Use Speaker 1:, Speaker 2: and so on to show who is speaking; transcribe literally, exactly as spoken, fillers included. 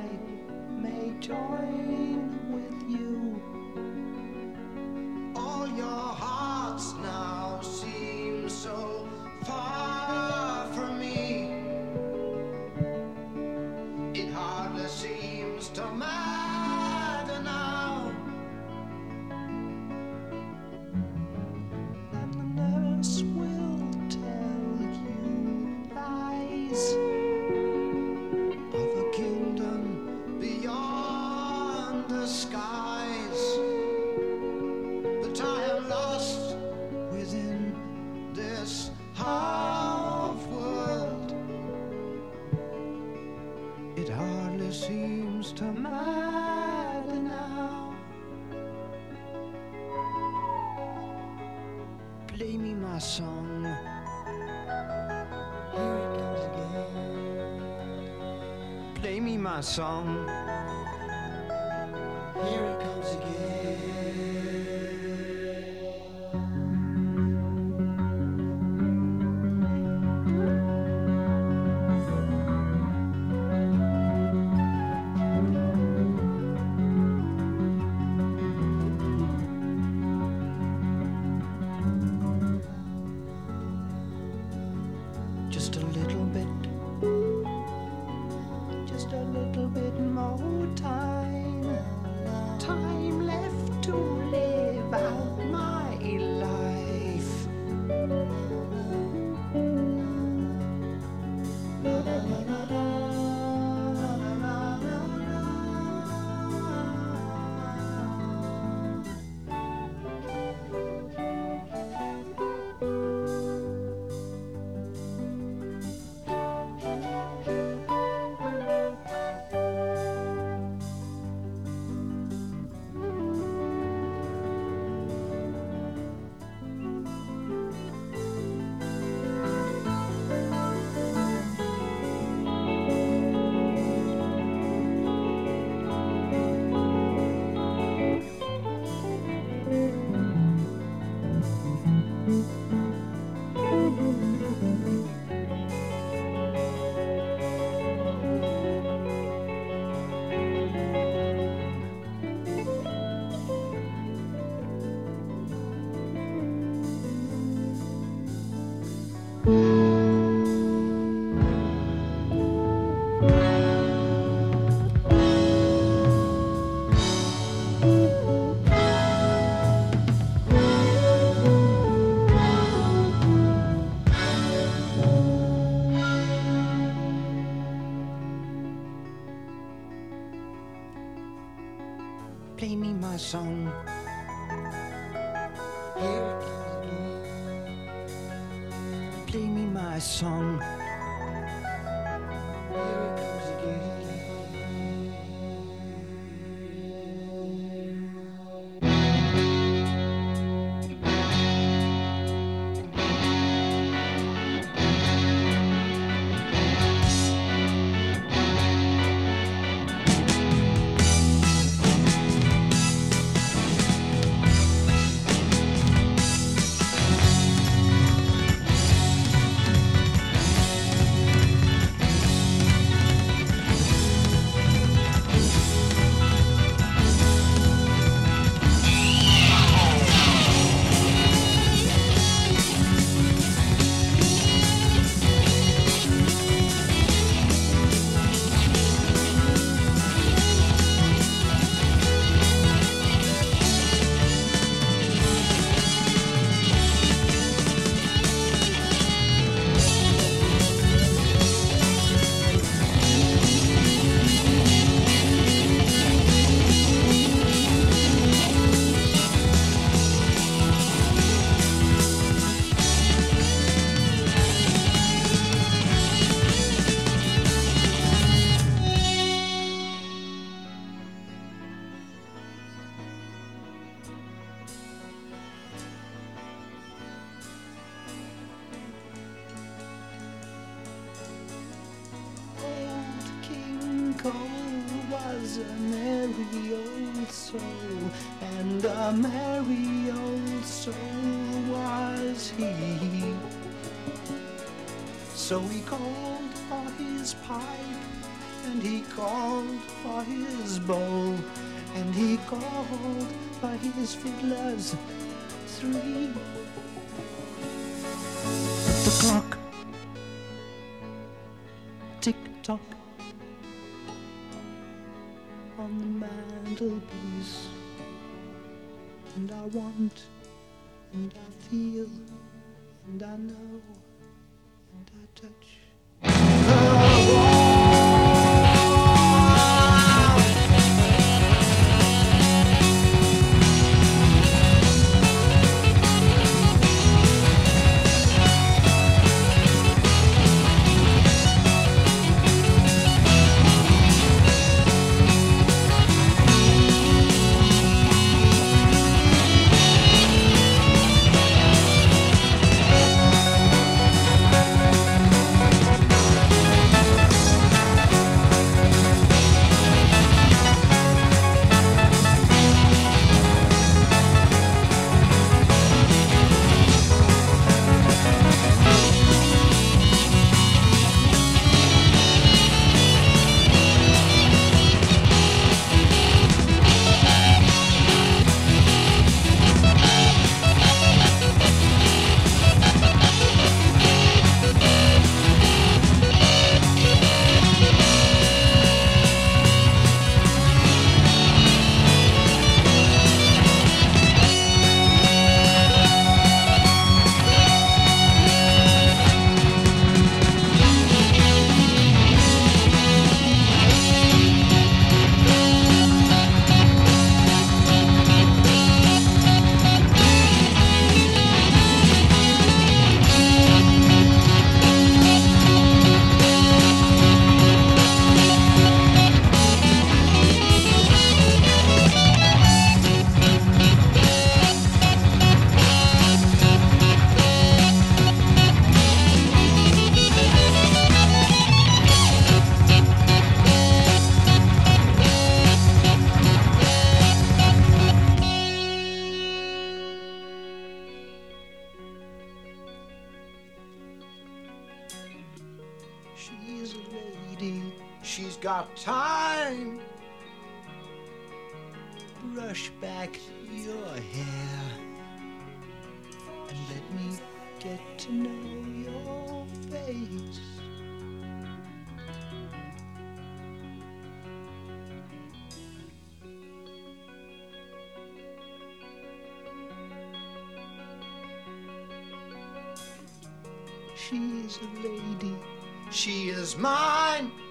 Speaker 1: I may join with you. All your hearts now seem so far from me. It hardly seems to matter now. And the nurse will tell you lies of a kingdom beyond the skies. But I am lost within this half world. It hardly seems to matter now. Play me my song. Here it comes again. Play me my song. Here it comes again. Just a little bit, just a little bit more time, time left to live out my life. La, la, la, la, la, la, la, play me my song. Here it comes again. Play me my song. Here it comes again. Cole was a merry old soul, and a merry old soul was he. So he called for his pipe and he called for his bowl, and he called for his fiddlers three. The clock tick-tock on the mantelpiece, and I want, and I feel, and I know, and I touch the wall. She's a lady, she's got time. Brush back your hair and let me get to know your face. She's a lady, she is mine.